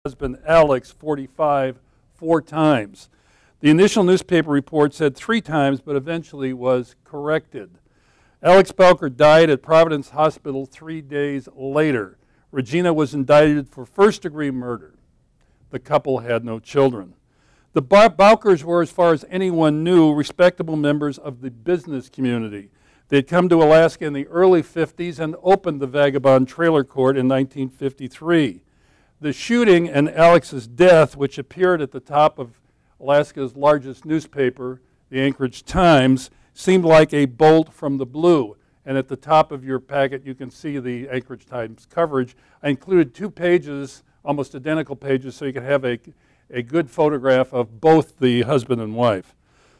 husband Alex, 45, 4 times. The initial newspaper report said 3 times, but eventually was corrected. Alex Bowker died at Providence Hospital 3 days later. Regina was indicted for first-degree murder. The couple had no children. The Bowkers were, as far as anyone knew, respectable members of the business community. They had come to Alaska in the early 50s and opened the Vagabond Trailer Court in 1953. The shooting and Alex's death, which appeared at the top of Alaska's largest newspaper, the Anchorage Times, seemed like a bolt from the blue. And at the top of your packet, you can see the Anchorage Times coverage. I included 2 pages, almost identical pages, so you can have a good photograph of both the husband and wife.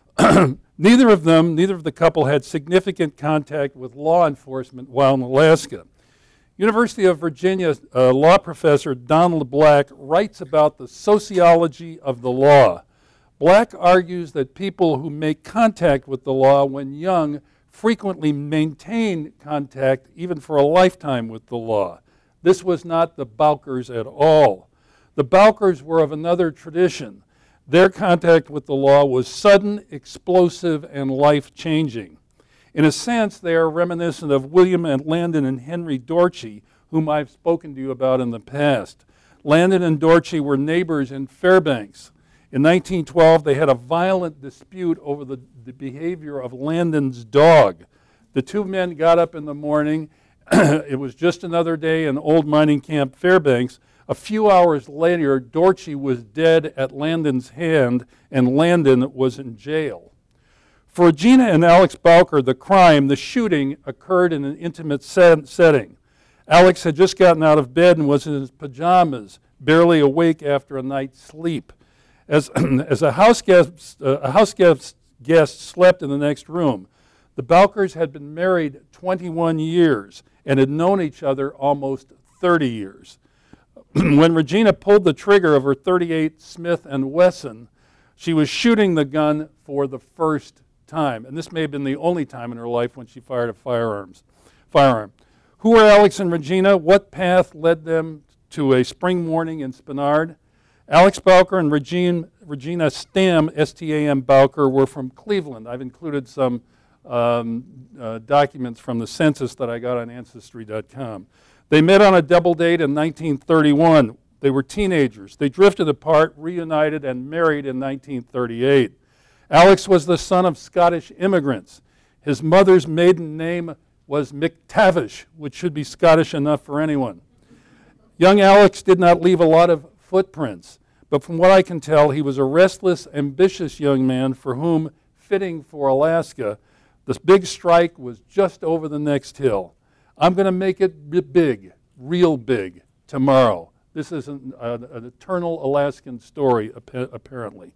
Neither of the couple had significant contact with law enforcement while in Alaska. University of Virginia law professor Donald Black writes about the sociology of the law. Black argues that people who make contact with the law when young frequently maintain contact even for a lifetime with the law. This was not the Bowkers at all. The Bowkers were of another tradition. Their contact with the law was sudden, explosive, and life-changing. In a sense, they are reminiscent of William and Landon and Henry Dorchy, whom I've spoken to you about in the past. Landon and Dorchy were neighbors in Fairbanks. In 1912, they had a violent dispute over the behavior of Landon's dog. The 2 men got up in the morning. It was just another day in Old Mining Camp, Fairbanks. A few hours later, Dorchy was dead at Landon's hand, and Landon was in jail. For Regina and Alex Bowker, the shooting, occurred in an intimate setting. Alex had just gotten out of bed and was in his pajamas, barely awake after a night's sleep. As a house guest slept in the next room. The Bowkers had been married 21 years and had known each other almost 30 years. When Regina pulled the trigger of her .38 Smith & Wesson, she was shooting the gun for the first time, and this may have been the only time in her life when she fired a firearm. Who were Alex and Regina? What path led them to a spring morning in Spenard? Alex Bowker and Regina Stam, S-T-A-M Bowker, were from Cleveland. I've included some documents from the census that I got on Ancestry.com. They met on a double date in 1931. They were teenagers. They drifted apart, reunited, and married in 1938. Alex was the son of Scottish immigrants. His mother's maiden name was McTavish, which should be Scottish enough for anyone. Young Alex did not leave a lot of footprints, but from what I can tell, he was a restless, ambitious young man for whom, fitting for Alaska, this big strike was just over the next hill. I'm going to make it big, real big, tomorrow. This is an eternal Alaskan story, apparently.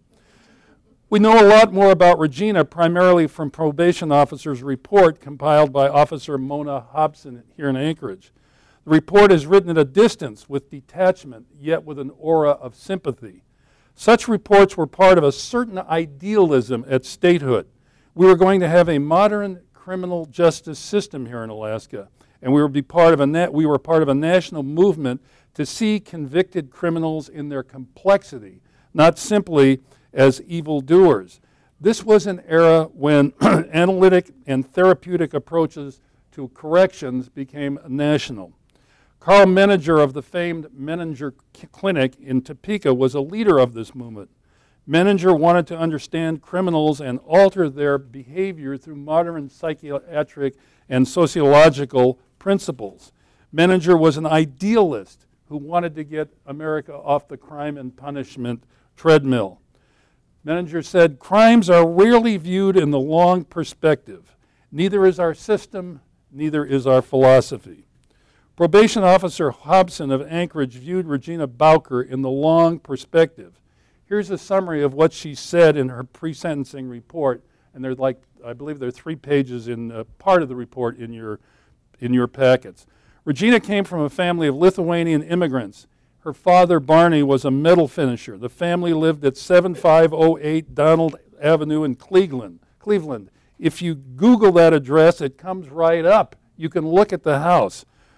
We know a lot more about Regina, primarily from probation officer's report compiled by Officer Mona Hobson here in Anchorage. The report is written at a distance with detachment, yet with an aura of sympathy. Such reports were part of a certain idealism at statehood. We were going to have a modern criminal justice system here in Alaska, and we were part of a national movement to see convicted criminals in their complexity, not simply as evildoers. This was an era when analytic and therapeutic approaches to corrections became national. Carl Menninger of the famed Menninger Clinic in Topeka was a leader of this movement. Menninger wanted to understand criminals and alter their behavior through modern psychiatric and sociological principles. Menninger was an idealist who wanted to get America off the crime and punishment treadmill. Menninger said, "Crimes are rarely viewed in the long perspective. Neither is our system, neither is our philosophy." Probation Officer Hobson of Anchorage viewed Regina Bowker in the long perspective. Here's a summary of what she said in her pre-sentencing report, and I believe there are 3 pages in part of the report in your packets. Regina came from a family of Lithuanian immigrants. Her father, Barney, was a metal finisher. The family lived at 7508 Donald Avenue in Cleveland. If you Google that address, it comes right up. You can look at the house.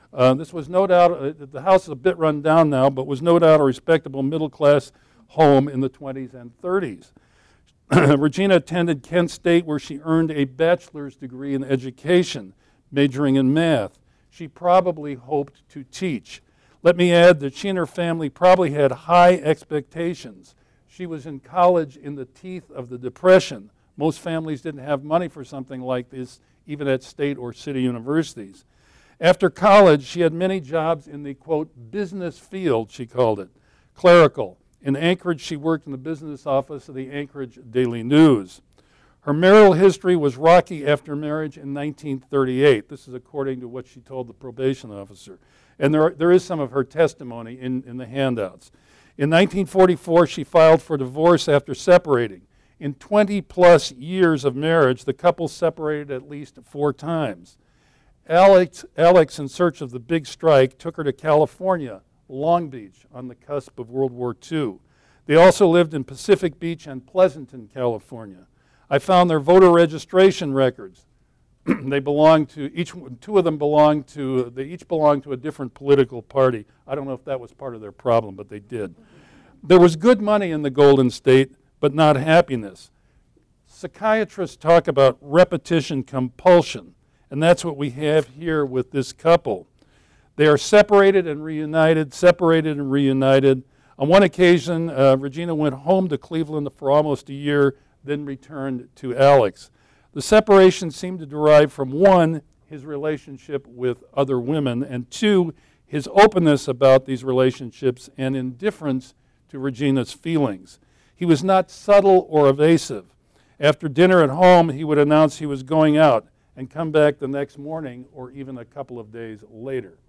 This was no doubt, the house is a bit run down now, but was no doubt a respectable middle-class home in the 20s and 30s. Regina attended Kent State, where she earned a bachelor's degree in education, majoring in math. She probably hoped to teach. Let me add that she and her family probably had high expectations. She was in college in the teeth of the Depression. Most families didn't have money for something like this, even at state or city universities. After college, she had many jobs in the, quote, business field, she called it, clerical. In Anchorage, she worked in the business office of the Anchorage Daily News. Her marital history was rocky after marriage in 1938. This is according to what she told the probation officer. And there is some of her testimony in the handouts. In 1944, she filed for divorce after separating. In 20-plus years of marriage, the couple separated at least 4 times. Alex, in search of the big strike, took her to California, Long Beach, on the cusp of World War II. They also lived in Pacific Beach and Pleasanton, California. I found their voter registration records. They belonged to, two of them belonged to, they each belonged to a different political party. I don't know if that was part of their problem, but they did. There was good money in the Golden State, but not happiness. Psychiatrists talk about repetition compulsion, and that's what we have here with this couple. They are separated and reunited, separated and reunited. On one occasion, Regina went home to Cleveland for almost a year, then returned to Alex. The separation seemed to derive from, 1, his relationship with other women, and 2, his openness about these relationships and indifference to Regina's feelings. He was not subtle or evasive. After dinner at home, he would announce he was going out and come back the next morning or even a couple of days later.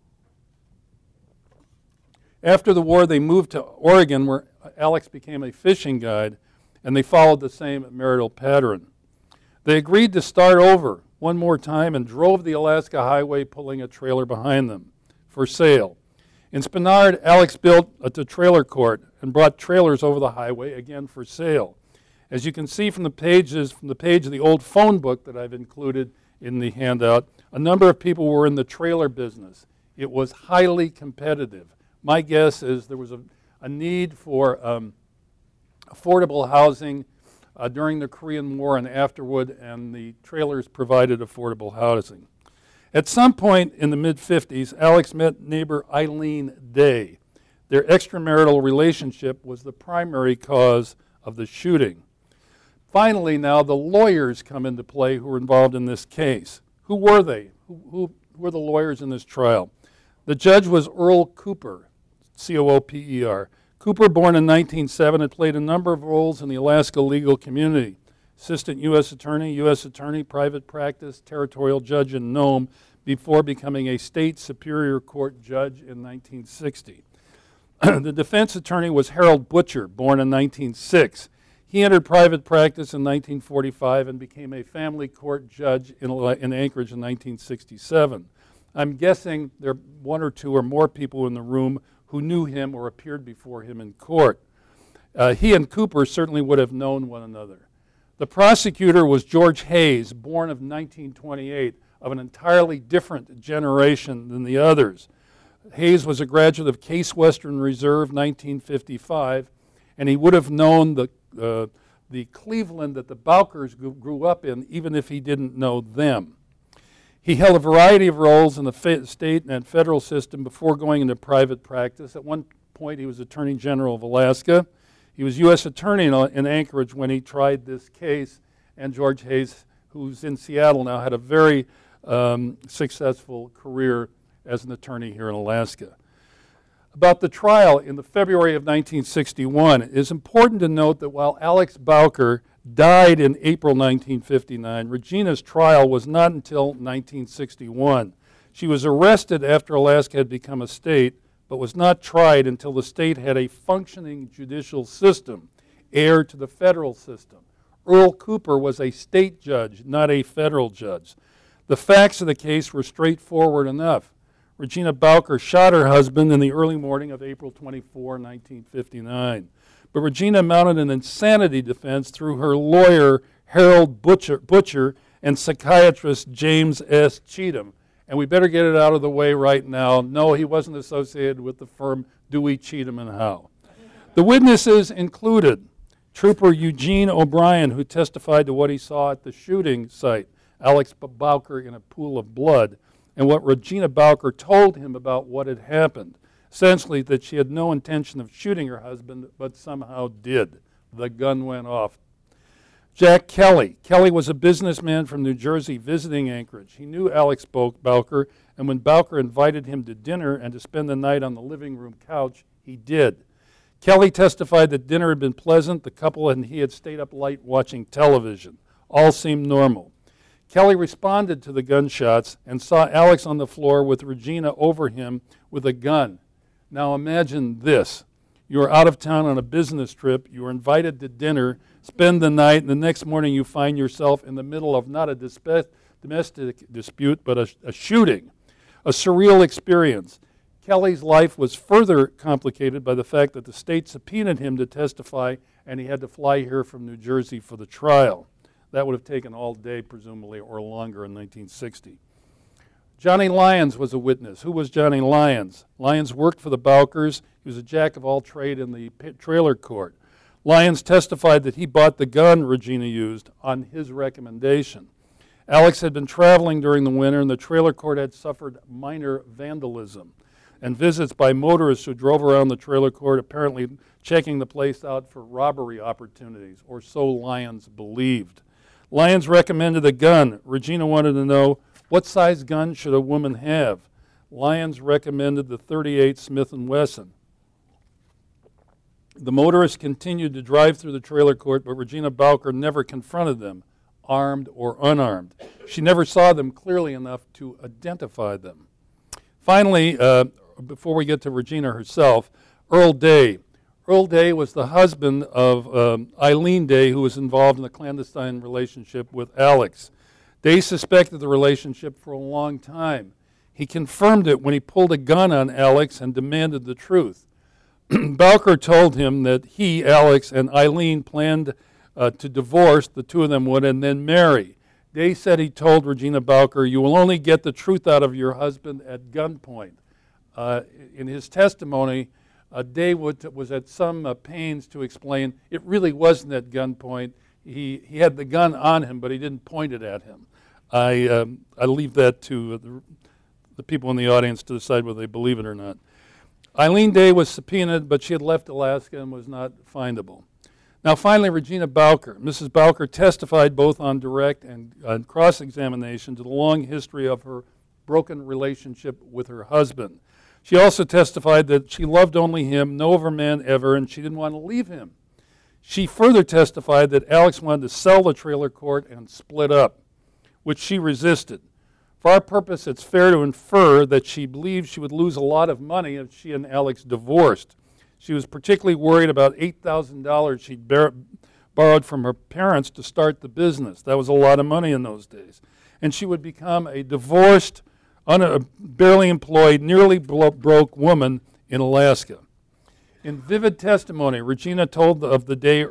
After the war, they moved to Oregon, where Alex became a fishing guide, and they followed the same marital pattern. They agreed to start over one more time and drove the Alaska Highway, pulling a trailer behind them for sale. In Spenard, Alex built a trailer court and brought trailers over the highway, again for sale. As you can see from the page of the old phone book that I've included in the handout, a number of people were in the trailer business. It was highly competitive. My guess is there was a need for affordable housing during the Korean War and afterward, and the trailers provided affordable housing. At some point in the mid-50s, Alex met neighbor Eileen Day. Their extramarital relationship was the primary cause of the shooting. Finally, now, the lawyers come into play who were involved in this case. Who were they? Who were the lawyers in this trial? The judge was Earl Cooper, C-O-O-P-E-R. Cooper, born in 1907, had played a number of roles in the Alaska legal community. Assistant U.S. Attorney, private practice, territorial judge in Nome, before becoming a state superior court judge in 1960. The defense attorney was Harold Butcher, born in 1906. He entered private practice in 1945 and became a family court judge in Anchorage in 1967. I'm guessing there are 1 or 2 or more people in the room who knew him or appeared before him in court. He and Cooper certainly would have known one another. The prosecutor was George Hayes, born of 1928, of an entirely different generation than the others. Hayes was a graduate of Case Western Reserve, 1955, and he would have known the Cleveland that the Bowkers grew up in, even if he didn't know them. He held a variety of roles in the state and federal system before going into private practice. At one point, he was Attorney General of Alaska. He was U.S. Attorney in Anchorage when he tried this case, and George Hayes, who's in Seattle now, had a very successful career as an attorney here in Alaska. About the trial in the February of 1961, it is important to note that while Alex Bowker died in April 1959, Regina's trial was not until 1961. She was arrested after Alaska had become a state, but was not tried until the state had a functioning judicial system, heir to the federal system. Earl Cooper was a state judge, not a federal judge. The facts of the case were straightforward enough. Regina Bowker shot her husband in the early morning of April 24, 1959. But Regina mounted an insanity defense through her lawyer, Harold Butcher, and psychiatrist James S. Cheatham, and we better get it out of the way right now. No, he wasn't associated with the firm Dewey, Cheatham, and Howe. The witnesses included Trooper Eugene O'Brien, who testified to what he saw at the shooting site, Alex Bowker in a pool of blood, and what Regina Bowker told him about what had happened. Essentially, that she had no intention of shooting her husband, but somehow did. The gun went off. Jack Kelly. Kelly was a businessman from New Jersey visiting Anchorage. He knew Alex Bowker, and when Bowker invited him to dinner and to spend the night on the living room couch, he did. Kelly testified that dinner had been pleasant. The couple and he had stayed up late watching television. All seemed normal. Kelly responded to the gunshots and saw Alex on the floor with Regina over him with a gun. Now imagine this. You are out of town on a business trip. You are invited to dinner, spend the night, and the next morning you find yourself in the middle of not a domestic dispute, but a shooting, a surreal experience. Kelly's life was further complicated by the fact that the state subpoenaed him to testify, and he had to fly here from New Jersey for the trial. That would have taken all day, presumably, or longer in 1960. Johnny Lyons was a witness. Who was Johnny Lyons? Lyons worked for the Bowkers. He was a jack of all trade in the trailer court. Lyons testified that he bought the gun Regina used on his recommendation. Alex had been traveling during the winter, and the trailer court had suffered minor vandalism and visits by motorists who drove around the trailer court, apparently checking the place out for robbery opportunities, or so Lyons believed. Lyons recommended a gun. Regina wanted to know, what size gun should a woman have? Lyons recommended the .38 Smith & Wesson. The motorists continued to drive through the trailer court, but Regina Bowker never confronted them, armed or unarmed. She never saw them clearly enough to identify them. Finally, before we get to Regina herself, Earl Day. Earl Day was the husband of Eileen Day, who was involved in a clandestine relationship with Alex. Day suspected the relationship for a long time. He confirmed it when he pulled a gun on Alex and demanded the truth. Bowker told him that he, Alex, and Eileen planned to divorce, the two of them would, and then marry. Day said he told Regina Bowker, "You will only get the truth out of your husband at gunpoint." In his testimony, Day was at some pains to explain it really wasn't at gunpoint. He had the gun on him, but he didn't point it at him. I leave that to the people in the audience to decide whether they believe it or not. Eileen Day was subpoenaed, but she had left Alaska and was not findable. Now finally, Regina Bowker. Mrs. Bowker testified both on direct and cross-examination to the long history of her broken relationship with her husband. She also testified that she loved only him, no other man ever, and she didn't want to leave him. She further testified that Alex wanted to sell the trailer court and split up, which she resisted. For our purpose, it's fair to infer that she believed she would lose a lot of money if she and Alex divorced. She was particularly worried about $8,000 she'd borrowed from her parents to start the business. That was a lot of money in those days. And she would become a divorced, barely employed, nearly broke woman in Alaska. In vivid testimony, Regina told of the day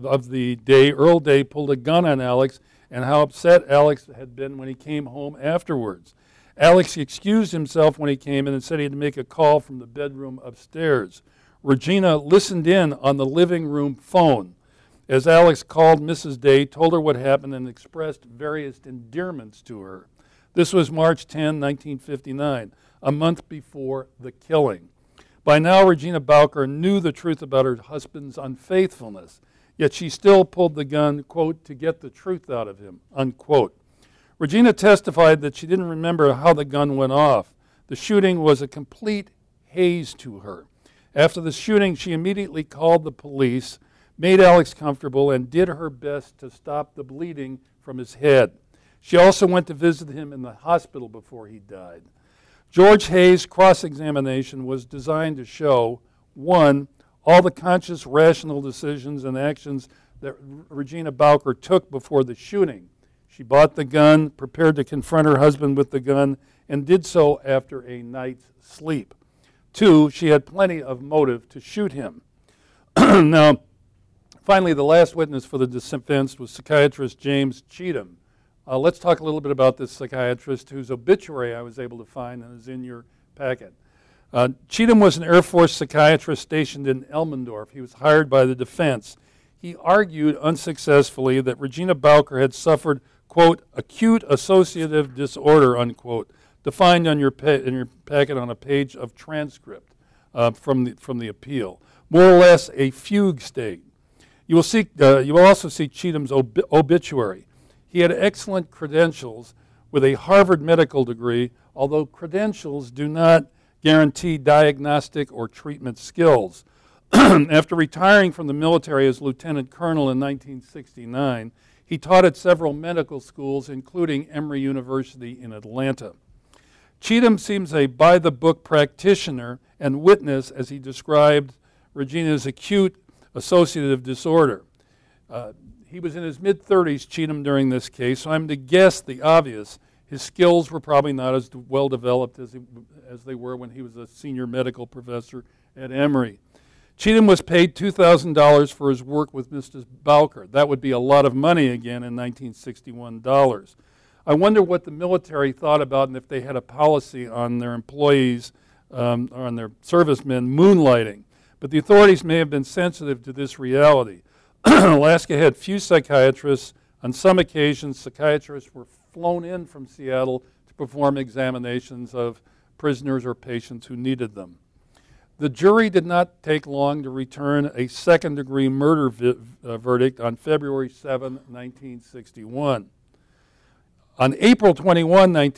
Earl Day pulled a gun on Alex and how upset Alex had been when he came home afterwards. Alex excused himself when he came in and said he had to make a call from the bedroom upstairs. Regina listened in on the living room phone as Alex called Mrs. Day, told her what happened, and expressed various endearments to her. This was March 10, 1959, a month before the killing. By now, Regina Bowker knew the truth about her husband's unfaithfulness, yet she still pulled the gun, quote, to get the truth out of him, unquote. Regina testified that she didn't remember how the gun went off. The shooting was a complete haze to her. After the shooting, she immediately called the police, made Alex comfortable, and did her best to stop the bleeding from his head. She also went to visit him in the hospital before he died. George Hayes' cross-examination was designed to show, one, all the conscious, rational decisions and actions that Regina Bowker took before the shooting. She bought the gun, prepared to confront her husband with the gun, and did so after a night's sleep. Two, she had plenty of motive to shoot him. Now, finally, the last witness for the defense was psychiatrist James Cheatham. Let's talk a little bit about this psychiatrist whose obituary I was able to find and is in your packet. Cheatham was an Air Force psychiatrist stationed in Elmendorf. He was hired by the defense. He argued unsuccessfully that Regina Bowker had suffered, quote, acute associative disorder, unquote, defined on in your packet on a page of transcript from the appeal. More or less a fugue state. You will also see Cheatham's obituary. He had excellent credentials with a Harvard medical degree, although credentials do not guarantee diagnostic or treatment skills. After retiring from the military as lieutenant colonel in 1969, he taught at several medical schools, including Emory University in Atlanta. Cheatham seems a by-the-book practitioner and witness as he described Regina's acute associative disorder. He was in his mid-30s, Cheatham, during this case, so I'm to guess the obvious. His skills were probably not as well developed as they were when he was a senior medical professor at Emory. Cheatham was paid $2,000 for his work with Mrs. Bowker. That would be a lot of money again in 1961 dollars. I wonder what the military thought about and if they had a policy on their employees, or on their servicemen moonlighting. But the authorities may have been sensitive to this reality. Alaska had few psychiatrists. On some occasions, psychiatrists were flown in from Seattle to perform examinations of prisoners or patients who needed them. The jury did not take long to return a second-degree murder verdict on February 7, 1961. On April 21,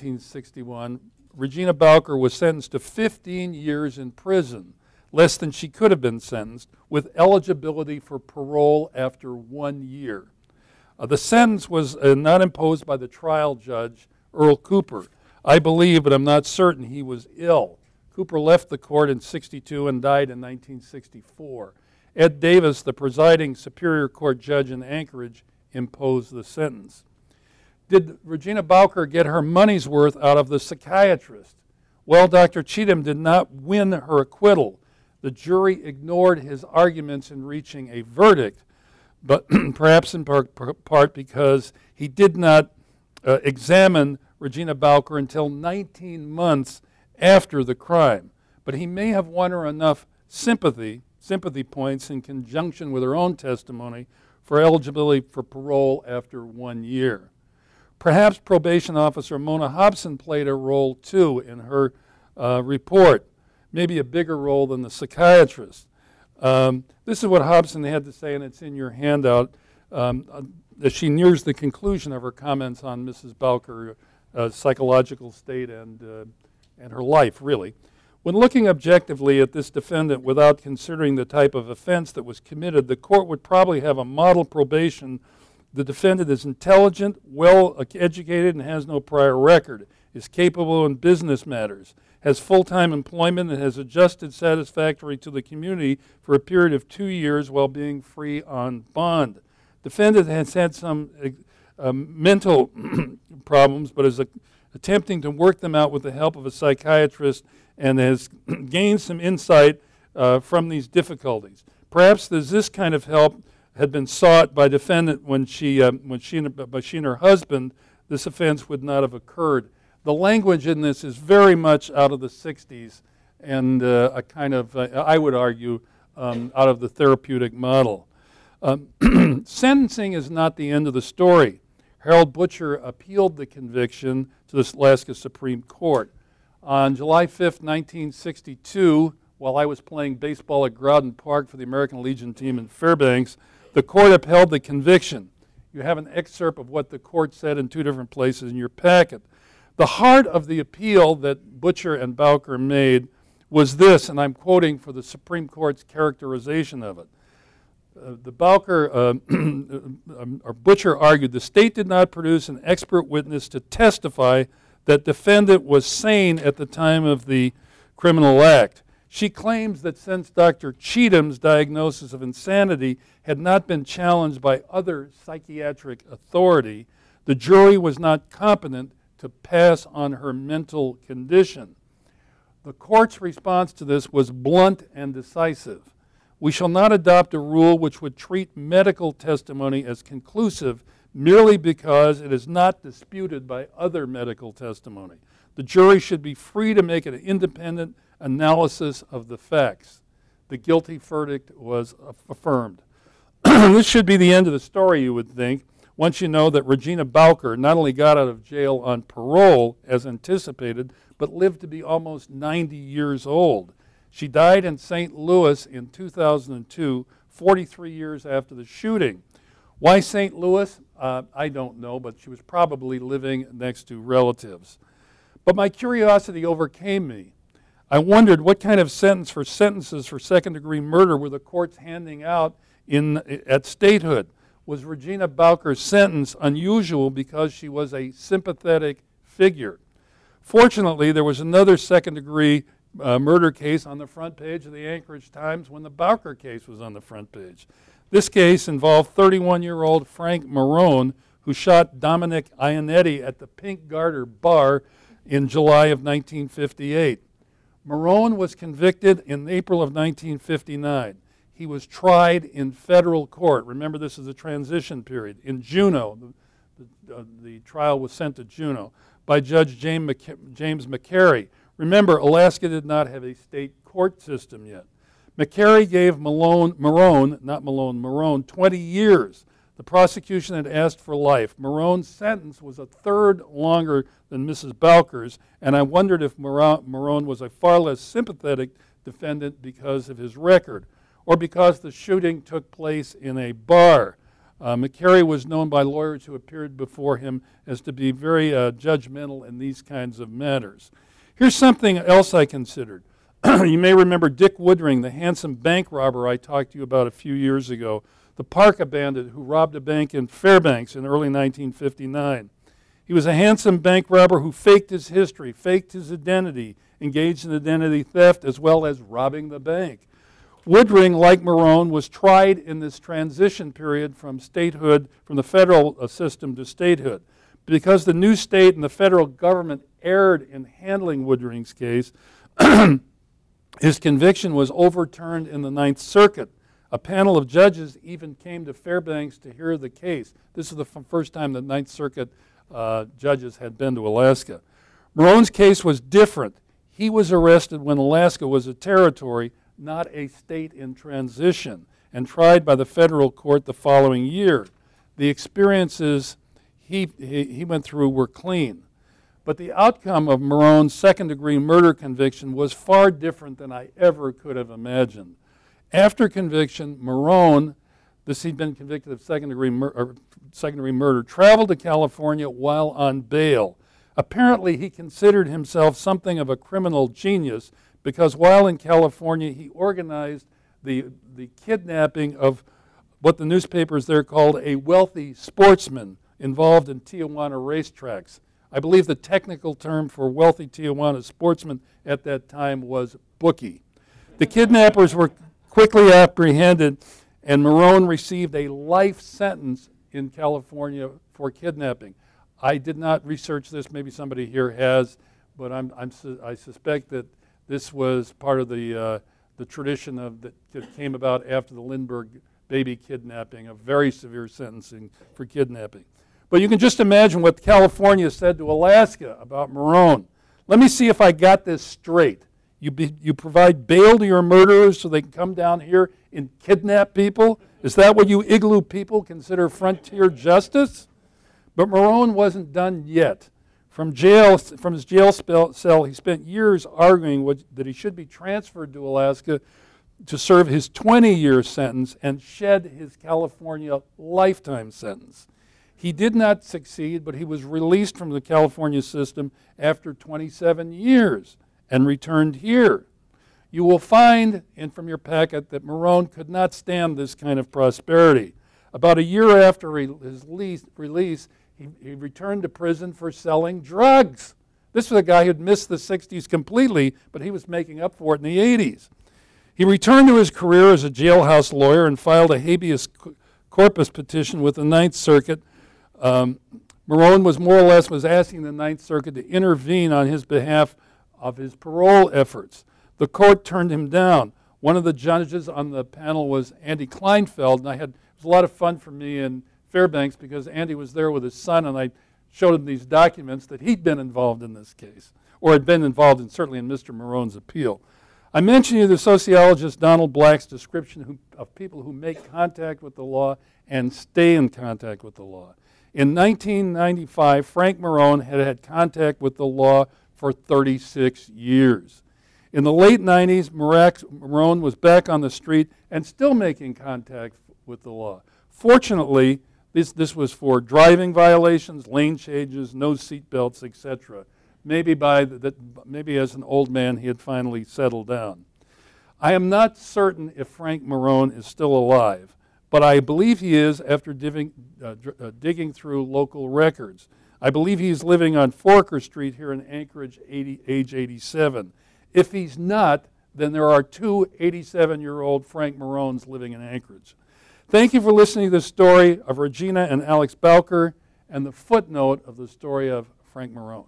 1961, Regina Bowker was sentenced to 15 years in prison, less than she could have been sentenced, with eligibility for parole after 1 year. The sentence was not imposed by the trial judge, Earl Cooper. I believe, but I'm not certain, he was ill. Cooper left the court in '62 and died in 1964. Ed Davis, the presiding Superior Court judge in Anchorage, imposed the sentence. Did Regina Bowker get her money's worth out of the psychiatrist? Well, Dr. Cheatham did not win her acquittal. The jury ignored his arguments in reaching a verdict, but perhaps in part because he did not examine Regina Bowker until 19 months after the crime. But he may have won her enough sympathy points in conjunction with her own testimony for eligibility for parole after 1 year. Perhaps probation officer Mona Hobson played a role too in her report, maybe a bigger role than the psychiatrist. This is what Hobson had to say, and it's in your handout, as she nears the conclusion of her comments on Mrs. Bowker's psychological state and her life, really. When looking objectively at this defendant without considering the type of offense that was committed, the court would probably have a model probation. The defendant is intelligent, well-educated, and has no prior record, is capable in business matters, has full-time employment, and has adjusted satisfactorily to the community for a period of 2 years while being free on bond. Defendant has had some mental problems, but is attempting to work them out with the help of a psychiatrist and has gained some insight from these difficulties. Perhaps this kind of help had been sought by defendant when she and her husband, this offense would not have occurred. The language in this is very much out of the 60s and a kind of, I would argue, out of the therapeutic model. Sentencing is not the end of the story. Harold Butcher appealed the conviction to the Alaska Supreme Court. On July 5th, 1962, while I was playing baseball at Groudon Park for the American Legion team in Fairbanks, the court upheld the conviction. You have an excerpt of what the court said in 2 different places in your packet. The heart of the appeal that Butcher and Bowker made was this, and I'm quoting for the Supreme Court's characterization of it. Butcher argued the state did not produce an expert witness to testify that defendant was sane at the time of the criminal act. She claims that since Dr. Cheatham's diagnosis of insanity had not been challenged by other psychiatric authority, the jury was not competent to pass on her mental condition. The court's response to this was blunt and decisive. We shall not adopt a rule which would treat medical testimony as conclusive merely because it is not disputed by other medical testimony. The jury should be free to make an independent analysis of the facts. The guilty verdict was affirmed. This should be the end of the story, you would think, once you know that Regina Bowker not only got out of jail on parole, as anticipated, but lived to be almost 90 years old. She died in St. Louis in 2002, 43 years after the shooting. Why St. Louis? I don't know, but she was probably living next to relatives. But my curiosity overcame me. I wondered what kind of sentences for second-degree murder were the courts handing out at statehood. Was Regina Bowker's sentence unusual because she was a sympathetic figure? Fortunately, there was another second-degree murder case on the front page of the Anchorage Times when the Bowker case was on the front page. This case involved 31-year-old Frank Marone, who shot Dominic Ionetti at the Pink Garter Bar in July of 1958. Marone was convicted in April of 1959. He was tried in federal court. Remember, this is a transition period. In Juneau, the trial was sent to Juneau by Judge James McCary. Remember, Alaska did not have a state court system yet. McCary gave Marone 20 years. The prosecution had asked for life. Marone's sentence was a third longer than Mrs. Bowker's, and I wondered if Marone was a far less sympathetic defendant because of his record, or because the shooting took place in a bar. McCary was known by lawyers who appeared before him as to be very judgmental in these kinds of matters. Here's something else I considered. You may remember Dick Woodring, the handsome bank robber I talked to you about a few years ago, the Parka bandit who robbed a bank in Fairbanks in early 1959. He was a handsome bank robber who faked his history, faked his identity, engaged in identity theft, as well as robbing the bank. Woodring, like Marone, was tried in this transition period from statehood, from the federal system to statehood. Because the new state and the federal government erred in handling Woodring's case, his conviction was overturned in the Ninth Circuit. A panel of judges even came to Fairbanks to hear the case. This is the first time the Ninth Circuit judges had been to Alaska. Marone's case was different. He was arrested when Alaska was a territory, not a state in transition, and tried by the federal court the following year. The experiences he went through were clean. But the outcome of Marone's second-degree murder conviction was far different than I ever could have imagined. After conviction, Marone, he'd been convicted of second-degree murder, traveled to California while on bail. Apparently, he considered himself something of a criminal genius because while in California, he organized the kidnapping of what the newspapers there called a wealthy sportsman involved in Tijuana racetracks. I believe the technical term for wealthy Tijuana sportsman at that time was bookie. The kidnappers were quickly apprehended, and Marone received a life sentence in California for kidnapping. I did not research this. Maybe somebody here has, but I suspect that this was part of the tradition that came about after the Lindbergh baby kidnapping, a very severe sentencing for kidnapping. But you can just imagine what California said to Alaska about Marone. Let me see if I got this straight. You provide bail to your murderers so they can come down here and kidnap people? Is that what you igloo people consider frontier justice? But Marone wasn't done yet. From his jail cell, he spent years arguing that he should be transferred to Alaska to serve his 20-year sentence and shed his California lifetime sentence. He did not succeed, but he was released from the California system after 27 years and returned here. You will find, and from your packet, that Marone could not stand this kind of prosperity. About a year after his release, he returned to prison for selling drugs. This was a guy who had missed the 60s completely, but he was making up for it in the 80s. He returned to his career as a jailhouse lawyer and filed a habeas corpus petition with the Ninth Circuit. Marone was asking the Ninth Circuit to intervene on his behalf of his parole efforts. The court turned him down. One of the judges on the panel was Andy Kleinfeld, and it was a lot of fun for me and Fairbanks because Andy was there with his son, and I showed him these documents that he'd been involved in this case, or had been involved in, certainly in Mr. Marone's appeal. I mentioned to you the sociologist Donald Black's description of people who make contact with the law and stay in contact with the law. In 1995, Frank Marone had had contact with the law for 36 years. In the late 90s, Marone was back on the street and still making contact with the law. Fortunately, this was for driving violations, lane changes, no seat belts, etc. Maybe as an old man he had finally settled down. I am not certain if Frank Marone is still alive, but I believe he is after digging through local records. I believe he's living on Forker Street here in Anchorage, age 87. If he's not, then there are two 87-year-old Frank Marones living in Anchorage. Thank you for listening to the story of Regina and Alex Bowker and the footnote of the story of Frank Marone.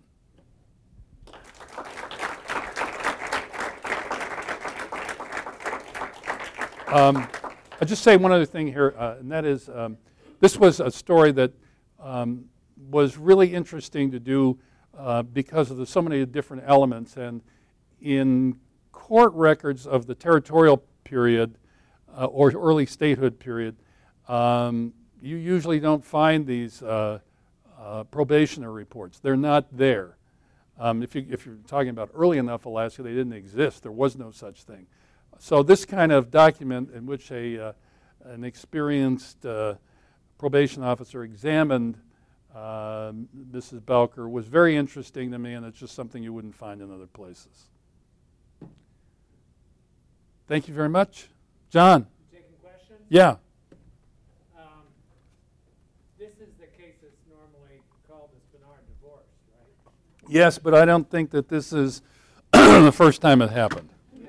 I'll just say one other thing here, and that is this was a story that was really interesting to do because of so many different elements. And in court records of the territorial period or early statehood period, you usually don't find these probationary reports. They're not there. If you're talking about early enough Alaska, they didn't exist. There was no such thing. So this kind of document in which an experienced probation officer examined Mrs. Bowker was very interesting to me, and it's just something you wouldn't find in other places. Thank you very much. John? You taking questions? Yeah. This is the case that's normally called the Spenard divorce, right? Yes, but I don't think that this is the first time it happened.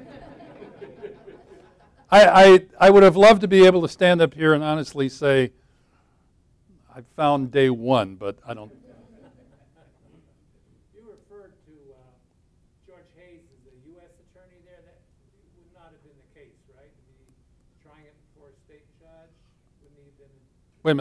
I would have loved to be able to stand up here and honestly say, I found day one, but I don't. You referred to George Hayes as a U.S. attorney there. That would not have been the case, right? To be trying it before a state judge? Wouldn't he have been? Wait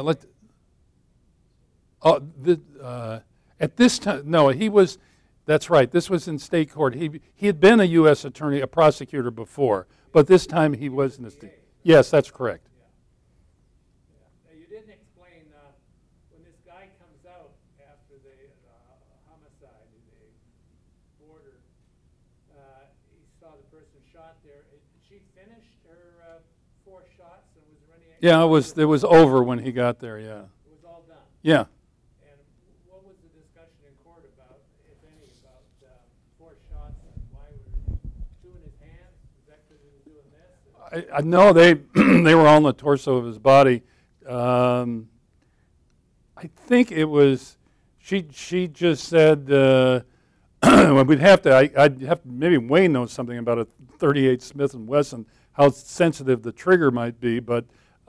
a minute. At this time, no, he was. That's right. This was in state court. He had been a U.S. attorney, a prosecutor before, but this time he was in the state. Yes, that's correct. Now, you didn't explain when this guy comes out after the homicide in the border. He saw the person shot there. She finished her 4 shots, and was there any? Yeah, it was over when he got there. Yeah. It was all done. Yeah. And what was the discussion in court about, if any, about 4 shots and why were 2 in his hands? Is that because he was doing this? I know they they were all on the torso of his body. I think it was she just said well, I'd have to maybe Wayne knows something about a .38 Smith & Wesson, how sensitive the trigger might be, but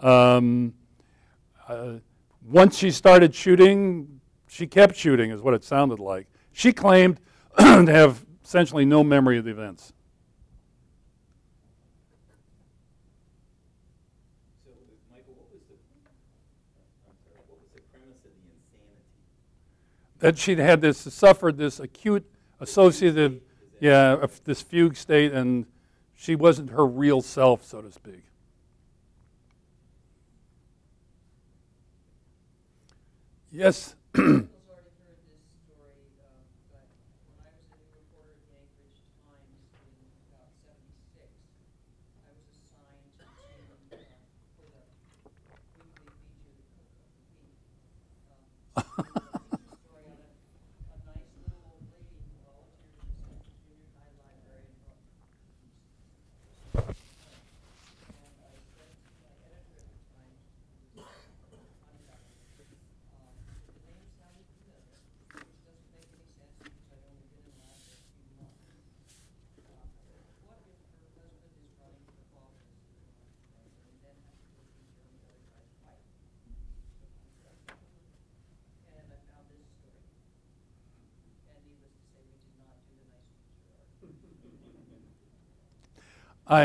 once she started shooting, she kept shooting is what it sounded like. She claimed to have essentially no memory of the events. That she'd had suffered this acute associative, this fugue state, and she wasn't her real self, so to speak. Yes.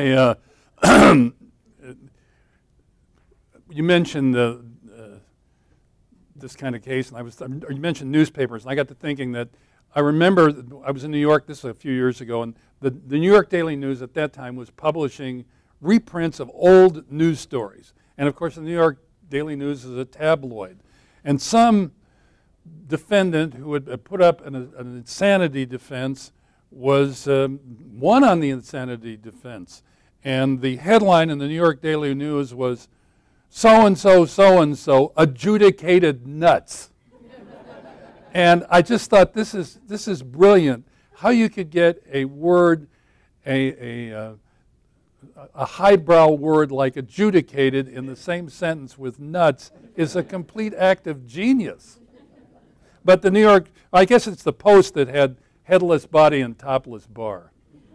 You mentioned this kind of case, and you mentioned newspapers, and I got to thinking that I remember I was in New York, this was a few years ago, and the New York Daily News at that time was publishing reprints of old news stories. And of course, the New York Daily News is a tabloid. And some defendant who had put up an insanity defense was won on the insanity defense. And the headline in the New York Daily News was, so-and-so, adjudicated nuts. And I just thought, this is brilliant. How you could get a word, a highbrow word like adjudicated in the same sentence with nuts is a complete act of genius. But the New York, I guess it's the Post that had headless body and topless bar.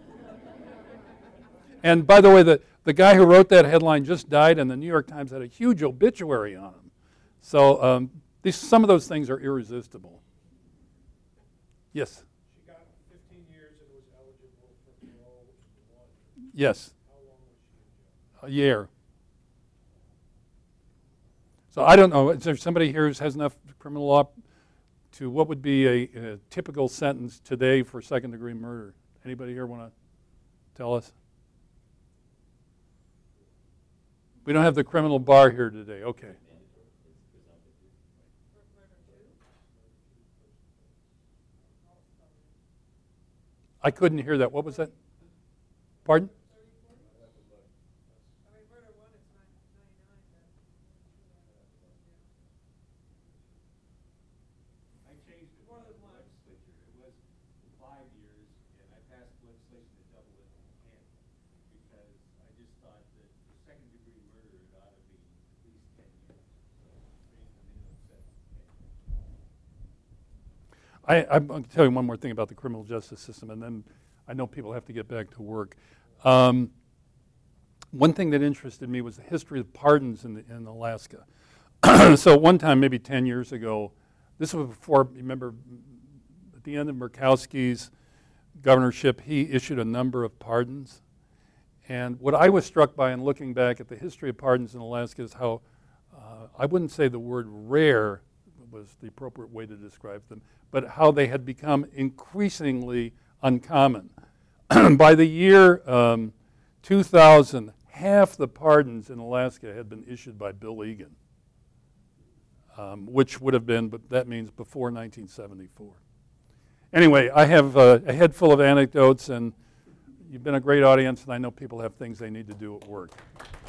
And by the way, the guy who wrote that headline just died, and the New York Times had a huge obituary on him. So some of those things are irresistible. Yes? She got 15 years and was eligible for parole. Yes. How long was she in jail? A year. So I don't know. Is there somebody here who has enough criminal law to what would be a typical sentence today for second-degree murder? Anybody here want to tell us? We don't have the criminal bar here today. Okay. I couldn't hear that. What was that? Pardon? I changed it for the legislature. It was 5 years, and I passed legislation to double it in 10 because I just thought that for second-degree murder, it ought to be at least 10 years. So raise the minimum sentence to 10 years. I'm going to tell you one more thing about the criminal justice system, and then I know people have to get back to work. One thing that interested me was the history of pardons in Alaska. So one time, maybe 10 years ago, this was before, remember, at the end of Murkowski's governorship, he issued a number of pardons. And what I was struck by in looking back at the history of pardons in Alaska is how, I wouldn't say the word rare was the appropriate way to describe them, but how they had become increasingly uncommon. By the year 2000, half the pardons in Alaska had been issued by Bill Egan, which would have been, but that means before 1974. Anyway, I have a head full of anecdotes, and you've been a great audience, and I know people have things they need to do at work.